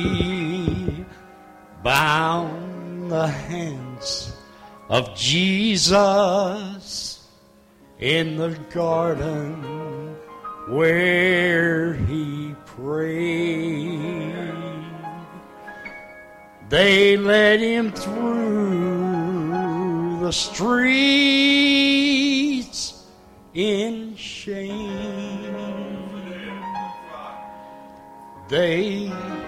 he bound the hands of Jesus in the garden where he prayed. They led him through the streets in shame. They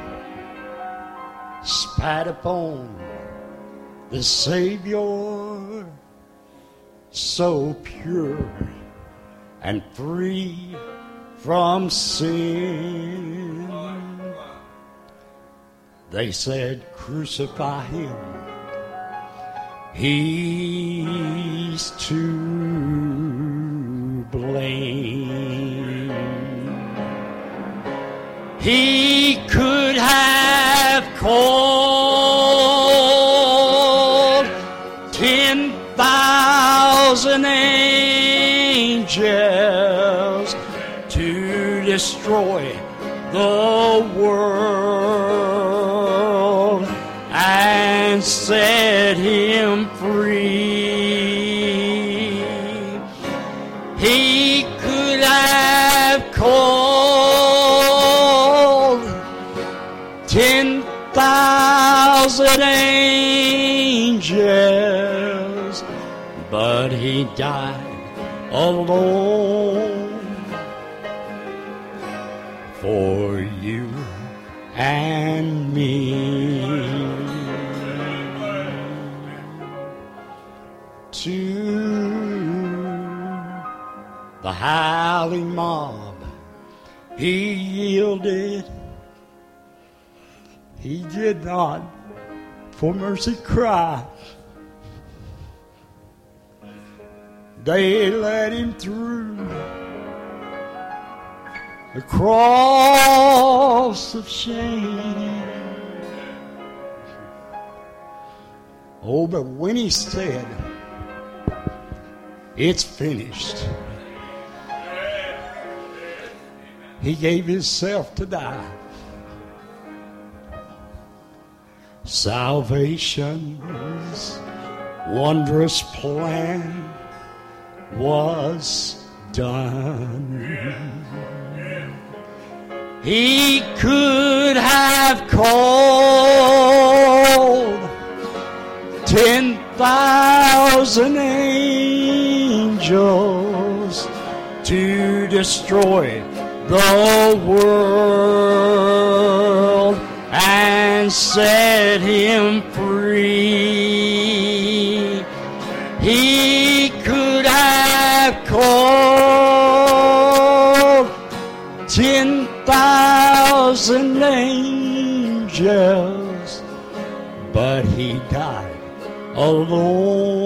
spat upon the Savior, so pure and free from sin. They said, crucify him, he's to blame. He could have called 10,000 angels to destroy the world and set him free. He could have called 10,000 angels, but he died alone for you and me. To the howling mob he yielded. He did not for mercy cry. They led him through the cross of shame. Oh, but when he said, it's finished, he gave himself to die. Salvation's wondrous plan was done. He could have called 10,000 angels to destroy the world and set him free. He could have called 10,000 angels, but he died alone